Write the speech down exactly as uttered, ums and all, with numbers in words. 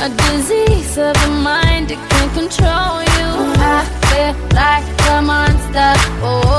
a disease of the mind, it can control you. I feel like a monster, oh.